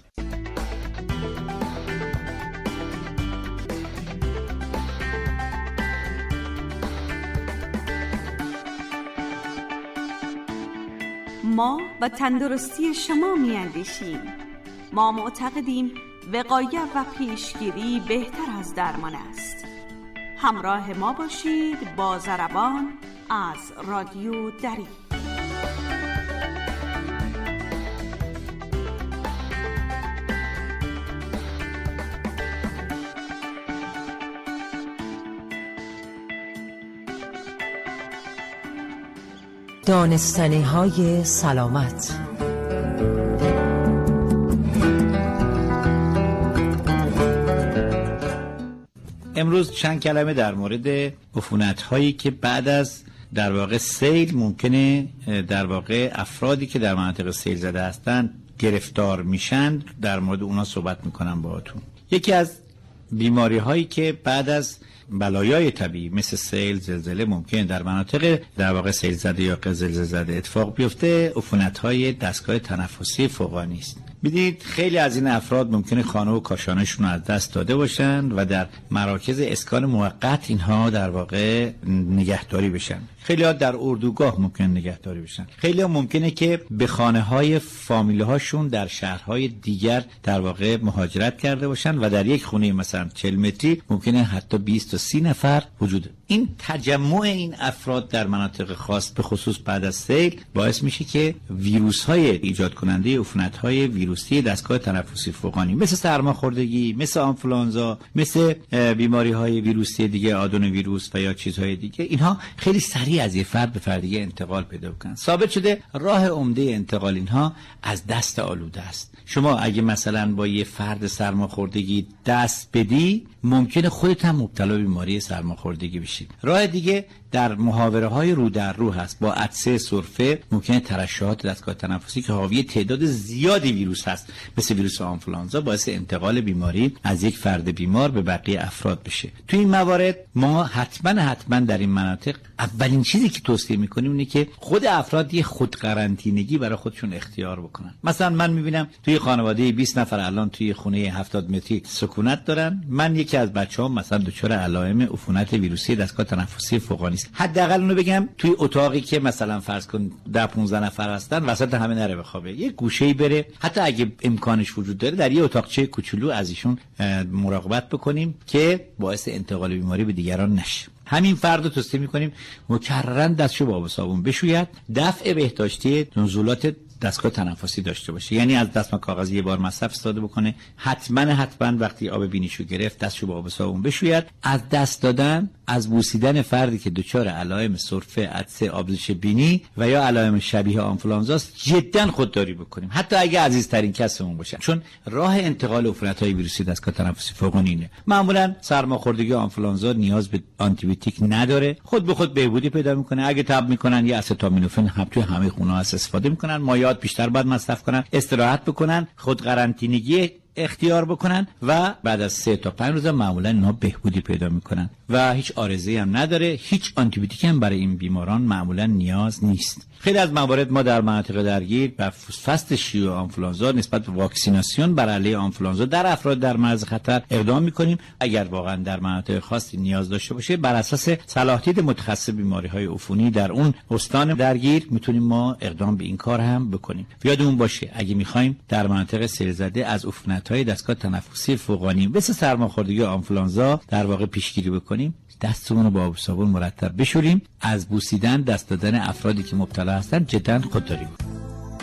ما و تندرستی شما می اندیشیم. ما معتقدیم وقایه و پیشگیری بهتر از درمان است. همراه ما باشید با ضربان از رادیو دری. دانستنی‌های سلامت. امروز چند کلمه در مورد عفونت‌هایی که بعد از در واقع سیل ممکنه در واقع افرادی که در مناطق سیل زده هستند گرفتار میشن، در مورد اونا صحبت میکنم باهاتون. یکی از بیماری‌هایی که بعد از بلایای طبیعی مثل سیل، زلزله ممکنه در مناطق در واقع سیل زده یا زلزله زده اتفاق بیفته، عفونت‌های دستگاه تنفسی فوقانی است. میدید خیلی از این افراد ممکنه خانه و کاشانشون رو از دست داده باشن و در مراکز اسکان موقت اینها در واقع نگهداری بشن. خیلی ها در اردوگاه ممکنه نگهداری بشن. خیلی ها ممکنه که به خانه های فامیله هاشون در شهرهای دیگر در واقع مهاجرت کرده باشن و در یک خونه مثلا چهل متری ممکنه حتی بیست تا سی نفر وجود. این تجمع این افراد در مناطق خاص به خصوص بعد از سیل باعث میشه که ویروس های ایجاد کننده عفونت های ویروسی دستگاه تنفسی فوقانی مثل سرماخوردگی، مثل آنفولانزا، مثل بیماری های ویروسی دیگه، آدنو ویروس و یا چیزهای دیگه، اینها خیلی سریع از یه فرد به فرد دیگه انتقال پیدا کنن. ثابت شده راه عمده انتقال اینها از دست آلوده است. شما اگه مثلا با یه فرد سرماخوردگی دست بدی ممکنه خودت هم مبتلا به بیماری سرماخوردگی بشی. راه دیگه در محاوره های رو در رو هست. با عطسه، سرفه ممکنه ترشحات دستگاه تنفسی که حاوی تعداد زیادی ویروس هست مثل ویروس آنفولانزا باعث انتقال بیماری از یک فرد بیمار به بقیه افراد بشه. تو این موارد ما حتما حتما در این مناطق اولین چیزی که توصیه میکنیم اینه که خود افراد یه خود قرنطینگی برای خودشون اختیار بکنن. مثلا من میبینم توی خانواده بیست نفر الان توی خونه هفتاد متری سکونت دارن. من یکی از بچه‌هام مثلا دچار علائم عفونت ویروسی دستگاه تنفسی فوقانی است. حداقل اونو بگم توی اتاقی که مثلا فرض کن ده پانزده نفر هستن وسط همه نره بخوابه، یه گوشه‌ای بره، حتی اگه امکانش وجود داره در یه اتاقچه کوچولو از ایشون مراقبت بکنیم که باعث انتقال بیماری به دیگران نشه. همین فرد رو توصیه می‌کنیم مکرراً دستشو با آب و صابون بشوید، دفع بهداشتی نزولات دستگاه تنفسی داشته باشه. یعنی از دستمال کاغذی یه بار مصرف استفاده بکنه، حتما حتما وقتی آب بینیشو گرفت دستشو با آب و صابون بشوید. از دست دادن، از بوسیدن فردی که دچار علائم سرفه، عطسه، آبزش بینی و یا علائم شبیه آنفولانزاست جدا خودداری بکنیم، حتی اگه عزیزترین کسمون باشه، چون راه انتقال عفونت‌های ویروسی دستگاه تنفسی فوقانی اینه. معمولا سرماخوردگی آنفولانزا نیاز به آنتی بیوتیک نداره، خود به خود بهبودی پیدا میکنه. اگه تب میکنن یه استامینوفن هم توی همه خونه هست استفاده میکنن. مایعات بیشتر باید مصرف کنن، استراحت بکنن، خود قرنطینگی اختیار بکنن و بعد از سه تا پنج روز معمولا اینا بهبودی پیدا میکنن و هیچ عارضه‌ای هم نداره. هیچ آنتی بیوتیک هم برای این بیماران معمولا نیاز نیست. خیلی از موارد ما در مناطق درگیر بر فصل شیوع آنفولانزا نسبت به واکسیناسیون بر علیه آنفولانزا در افراد در معرض خطر اقدام میکنیم. اگر واقعا در مناطق خاصی نیاز داشته باشه بر اساس صلاحیت متخصص بیماری‌های عفونی در اون استان درگیر میتونیم ما اقدام به این کار هم بکنیم. یادمون باشه اگه میخوایم در مناطق سیل زده از عفونت‌های دستگاه تنفسی فوقانی مثل سرماخوردگی آنفولانزا در واقع پیشگیری بکنیم، دستمون رو با آب و صابون مرتب بشوریم، از بوسیدن، دست دادن افرادی که مبتلا هستن جدا خودداری بکنیم.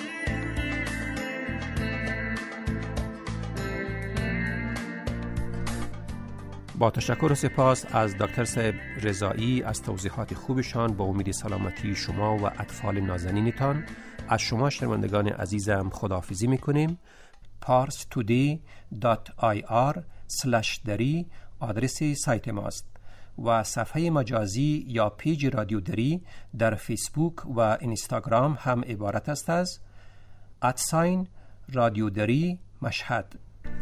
با تشکر و سپاس از دکتر صاحب رضایی از توضیحات خوبشان. با امید سلامتی شما و اطفال نازنینتان از شما شنوندگان عزیزم خداحافظی میکنیم. پارس تودی دات آی آر سلش دری آدرس سایت ماست و صفحه مجازی یا پیج رادیو دری در فیسبوک و اینستاگرام هم عبارت است از ادساین رادیو دری مشهد.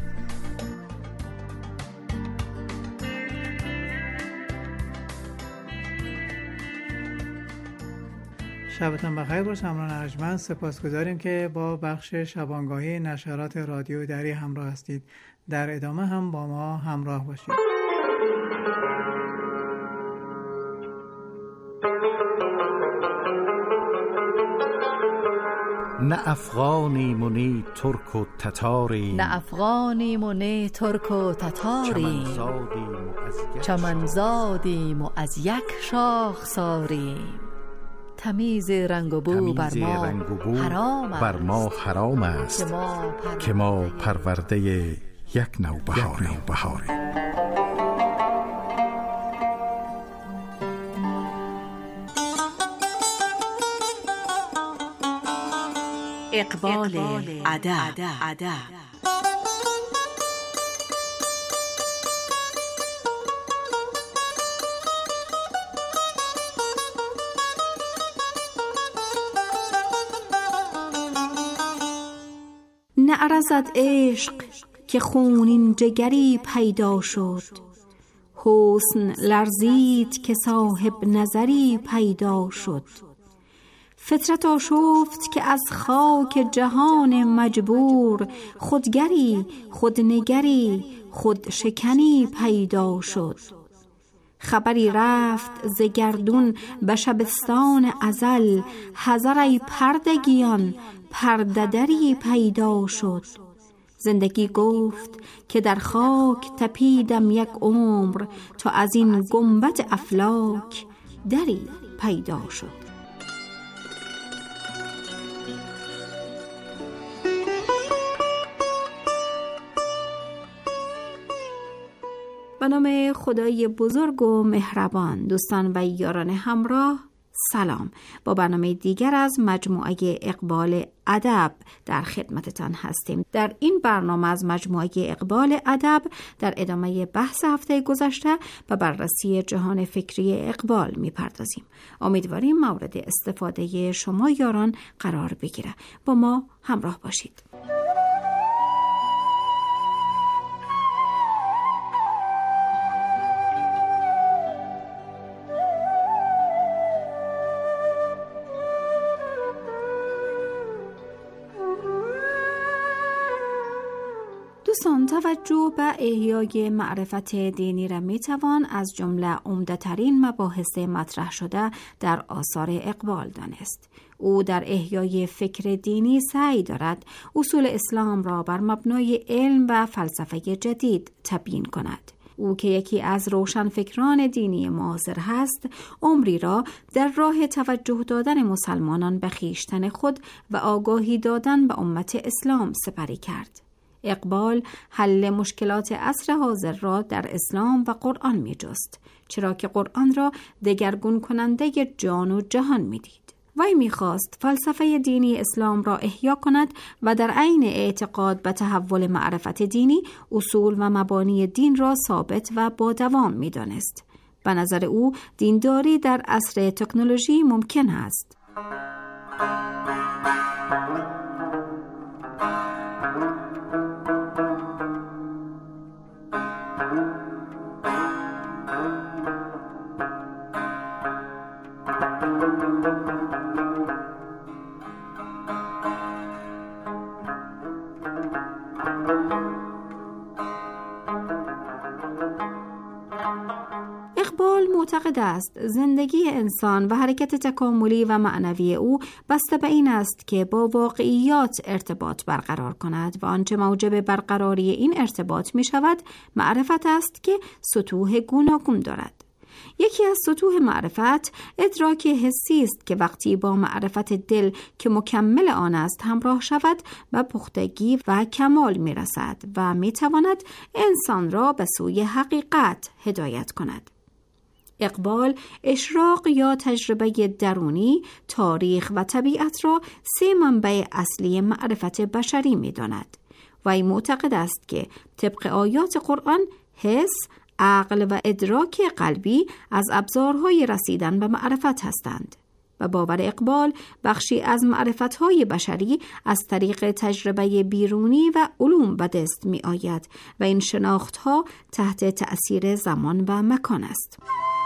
شبتان بخیر باش همراهان ارجمند. سپاسگزاریم که با بخش شبانگاهی نشرات رادیو دری همراه هستید. در ادامه هم با ما همراه باشید. نه افغانیم و نه ترک و تتاریم، نه افغانیم و نه ترک و تتاریم، چمنزادیم و از یک شاخ ساریم. تمیز رنگ و بو بر ما حرام است, بر ما حرام است که ما پرورده یک نوبهاریم. اقبال ادب. نعرزد عشق که خونین جگری پیدا شد، حسن لرزید که صاحب نظری پیدا شد. فطرت آشفت که از خاک جهان مجبور، خودگری خودنگری خود شکنی پیدا شد. خبری رفت ز گردون به شبستان ازل، حذر ای پردگیان پرده‌دری پیدا شد. زندگی گفت که در خاک تپیدم یک عمر، تا از این گنبد افلاک دری پیدا شد. به نام خدای بزرگ و مهربان. دوستان و یاران همراه، سلام. با برنامه دیگر از مجموعه اقبال ادب در خدمتتان هستیم. در این برنامه از مجموعه اقبال ادب در ادامه بحث هفته گذشته و بررسی جهان فکری اقبال میپردازیم. امیدواریم مورد استفاده شما یاران قرار بگیره. با ما همراه باشید. دوستان، توجه به احیای معرفت دینی را میتوان از جمله عمده‌ترین مباحث مطرح شده در آثار اقبال دانست. او در احیای فکر دینی سعی دارد اصول اسلام را بر مبنای علم و فلسفه جدید تبیین کند. او که یکی از روشنفکران دینی معاصر هست، عمری را در راه توجه دادن مسلمانان به خویشتن خود و آگاهی دادن به امت اسلام سپری کرد. اقبال حل مشکلات عصر حاضر را در اسلام و قرآن می جست، چرا که قرآن را دگرگون کننده جان و جهان می دید. وی می خواست فلسفه دینی اسلام را احیا کند و در عین اعتقاد به تحول معرفت دینی اصول و مبانی دین را ثابت و با دوام می دانست. به نظر او دینداری در عصر تکنولوژی ممکن است. اقبال معتقد است زندگی انسان و حرکت تکاملی و معنوی او بسته به این است که با واقعیات ارتباط برقرار کند و آنچه موجب برقراری این ارتباط می شود معرفت است که سطوح گوناگون دارد. یکی از سطوح معرفت ادراک حسی است که وقتی با معرفت دل که مکمل آن است همراه شود و پختگی و کمال می رسد و می تواند انسان را به سوی حقیقت هدایت کند. اقبال اشراق یا تجربه درونی، تاریخ و طبیعت را سه منبع اصلی معرفت بشری می داند. وی معتقد است که طبق آیات قرآن حس، عقل و ادراک قلبی از ابزارهای رسیدن به معرفت هستند و باور اقبال بخشی از معرفت‌های بشری از طریق تجربه بیرونی و علوم به دست می آید و این شناخت‌ها تحت تأثیر زمان و مکان است.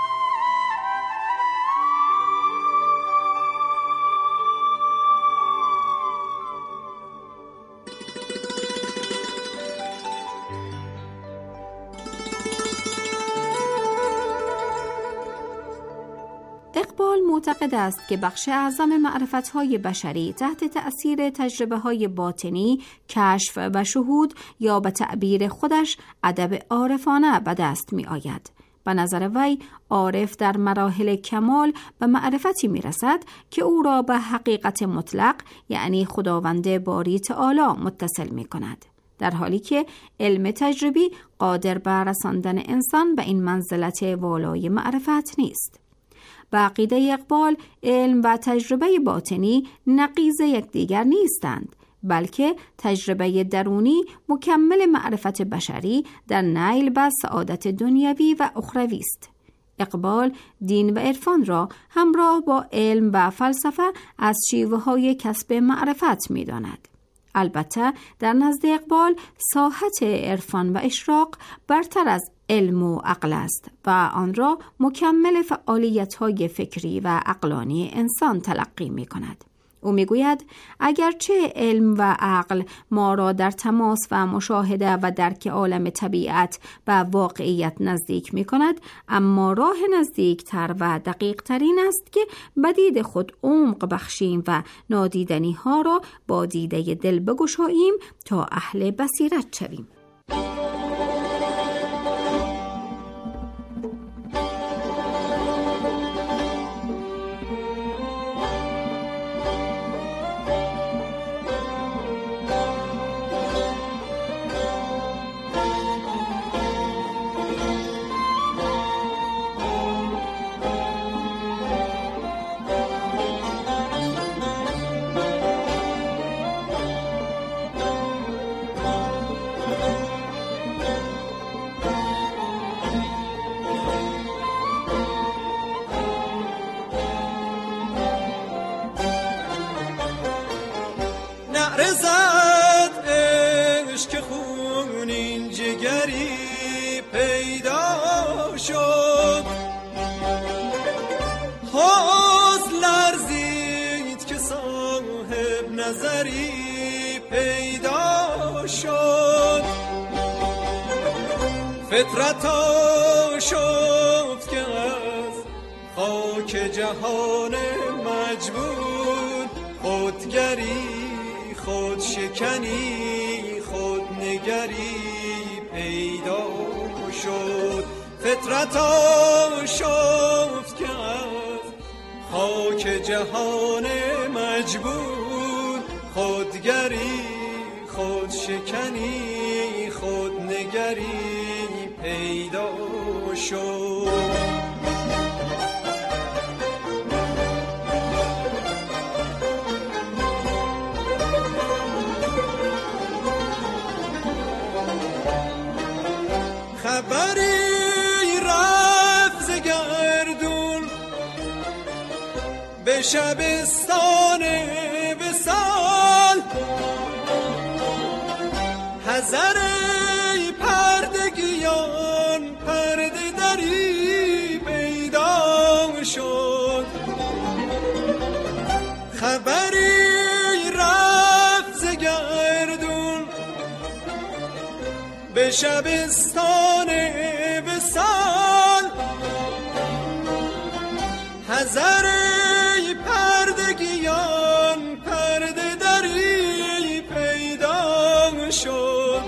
اقبال معتقد است که بخش اعظم معرفت‌های بشری تحت تأثیر تجربه‌های باطنی، کشف و شهود یا به تعبیر خودش ادب عارفانه به دست می‌آید. به نظر وی عارف در مراحل کمال به معرفتی می‌رسد که او را به حقیقت مطلق یعنی خداوند باری تعالی متصل می‌کند، در حالی که علم تجربی قادر به رساندن انسان به این منزلت والای معرفت نیست. به عقیده اقبال علم و تجربه باطنی نقیض یکدیگر نیستند، بلکه تجربه درونی مکمل معرفت بشری در نیل به سعادت دنیوی و اخروی است. اقبال دین و عرفان را همراه با علم و فلسفه از شیوه‌های کسب معرفت می‌داند. البته در نزد اقبال ساحت عرفان و اشراق برتر از علم و عقل است و آن را مکمل فعالیت‌های فکری و عقلانی انسان تلقی می‌کند. او میگوید اگرچه علم و عقل ما را در تماس و مشاهده و درک عالم طبیعت و واقعیت نزدیک می کند، اما راه نزدیکتر و دقیق ترین است که به دید خود عمق بخشیم و نادیدنی ها را با دیده دل بگشاییم تا اهل بصیرت شویم. رزد عشق خونین جگری پیدا شد، حوض لرزید که صاحب نظری پیدا شد، فطرت شفت که از خاک جهان مجبور خودگری خود شکنی خود نگری پیدا شد، فطرت شفت که از خاک جهان مجبور خودگری خود شکنی خود نگری پیدا شد. خبری رفت ز گردون به شبستان وصال، حذر پردگیان پرده دری پیدا شد، خبری رفت ز گردون به شبستان وصال، حذر پردگیان پرده دری پیدا شد،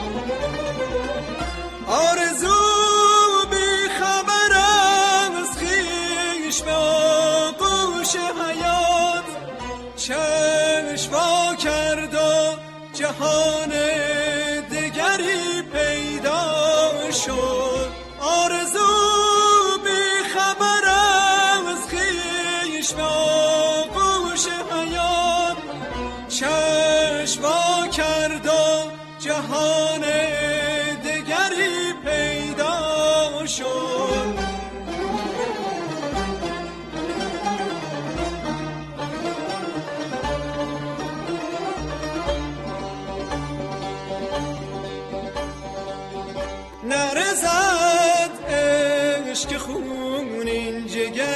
آرزو بی خبر از خویش به آغوش حیات چشم وا کرد و جهان دگری پیدا شد، آرزو بی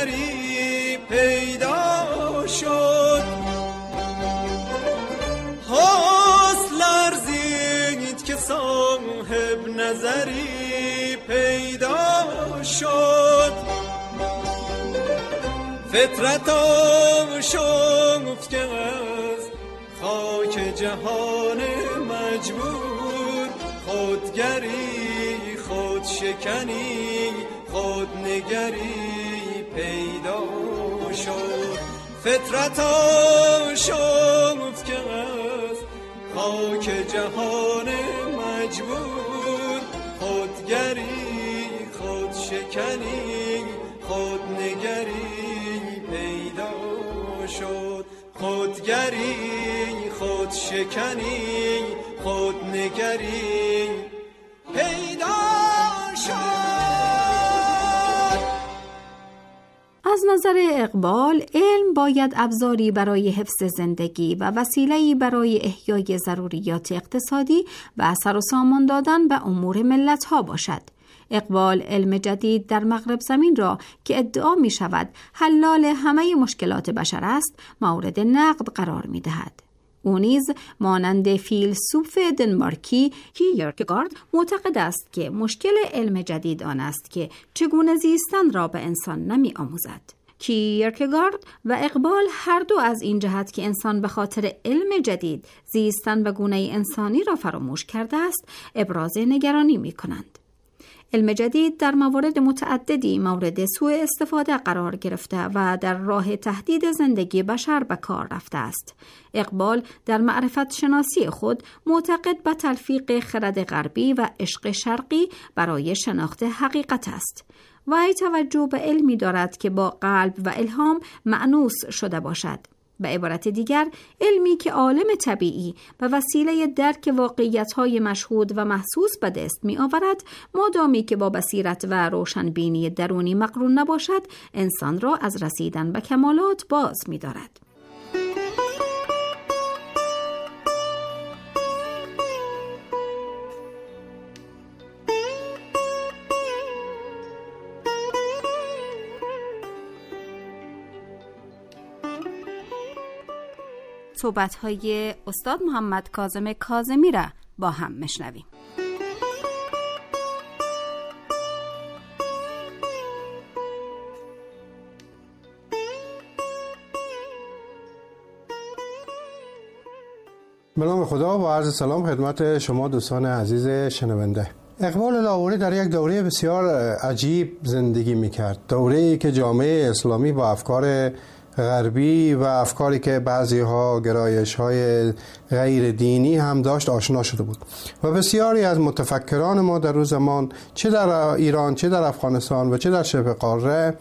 خودگری پیدا شد. هاست لرزید که صاحب نظری پیدا شد. فطرتم شفت که از خاک جهان مجبور خودگری خودشکنی خودنگری پیدا شد. فطرتم شفت که از خاک جهان مجبور خودگری خودشکنی خودنگری پیدا شد. خودگری خودشکنی خودنگری پیدا شد. از نظر اقبال، علم باید ابزاری برای حفظ زندگی و وسیله‌ای برای احیای ضروریات اقتصادی و سر و سامان دادن به امور ملت‌ها باشد. اقبال علم جدید در مغرب زمین را که ادعا می شود حلال همه مشکلات بشر است مورد نقد قرار می دهد. او نیز مانند فیلسوف دنمارکی کیرکگارد معتقد است که مشکل علم جدید آن است که چگونه زیستن را به انسان نمی آموزد. کیرکگارد و اقبال هر دو از این جهت که انسان به خاطر علم جدید زیستن به گونه انسانی را فراموش کرده است ابراز نگرانی می کنند. علم جدید در موارد متعددی مورد سوء استفاده قرار گرفته و در راه تهدید زندگی بشر به کار رفته است. اقبال در معرفت شناسی خود معتقد به تلفیق خرد غربی و عشق شرقی برای شناخت حقیقت است. وی توجه به علمی دارد که با قلب و الهام مأنوس شده باشد. به عبارت دیگر، علمی که عالم طبیعی به وسیله درک واقعیت‌های مشهود و محسوس به دست می‌آورد، مادامی که با بصیرت و روشنبینی درونی مقرون نباشد، انسان را از رسیدن به کمالات باز می‌دارد. صحبت‌های استاد محمد کاظم کاظمی را با هم میشنویم. به نام خدا و عرض سلام خدمت شما دوستان عزیز شنونده. اقبال لاهوری در یک دوره بسیار عجیب زندگی می‌کرد. دوره‌ای که جامعه اسلامی با افکار غربی و افکاری که بعضی ها گرایش های غیر دینی هم داشت آشنا شده بود و بسیاری از متفکران ما در روز زمان چه در ایران چه در افغانستان و چه در شبه قاره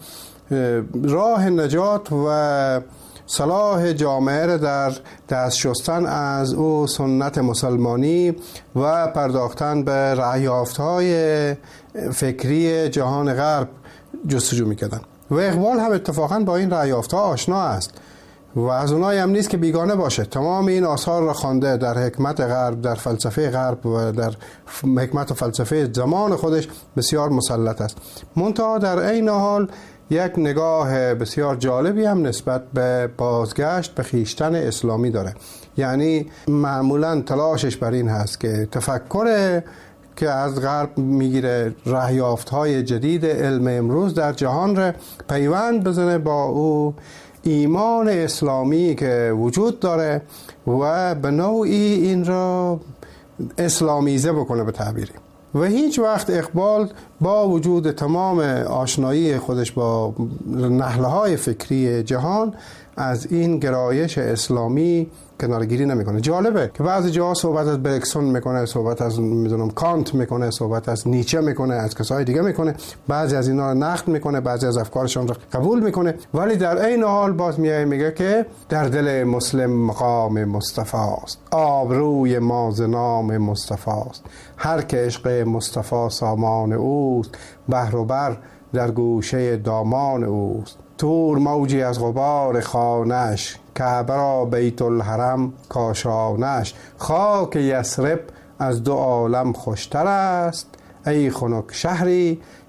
راه نجات و صلاح جامعه را در دست شستن از او سنت مسلمانی و پرداختن به رأیافت‌های فکری جهان غرب جستجو می‌کردند. و اقبال هم اتفاقا با این رأیافت‌ها آشنا است و از اونایی هم نیست که بیگانه باشه. تمام این آثار را خوانده، در حکمت غرب، در فلسفه غرب و در حکمت و فلسفه زمان خودش بسیار مسلط است. منتها در عین حال یک نگاه بسیار جالبی هم نسبت به بازگشت به خویشتن اسلامی داره. یعنی معمولا تلاشش بر این هست که تفکر که از غرب میگیره رهیافت‌های جدید علم امروز در جهان را پیوند بزنه با او ایمان اسلامی که وجود داره و به نوعی این را اسلامیزه بکنه به تعبیری. و هیچ وقت اقبال با وجود تمام آشنایی خودش با نهله‌های فکری جهان از این گرایش اسلامی کنارگیری نمیکنه. جالبه که بعضی جاها صحبت از برکسون میکنه، صحبت از میدونم کانت میکنه، صحبت از نیچه میکنه، از کسای دیگه میکنه، بعضی از اینا رو نقد میکنه، بعضی از افکارشون رو قبول میکنه، ولی در عین حال باز میاد میگه که در دل مسلم مقام مصطفی است، آبروی ما ز نام مصطفی است، هر که عشق مصطفی سامان اوست، بحر و بر در گوشه دامان اوست، تور موجی از غبار خانش، کعبه را بیت الحرم کاشانش، خاک یثرب از دو عالم خوشتر است، ای خنک شهری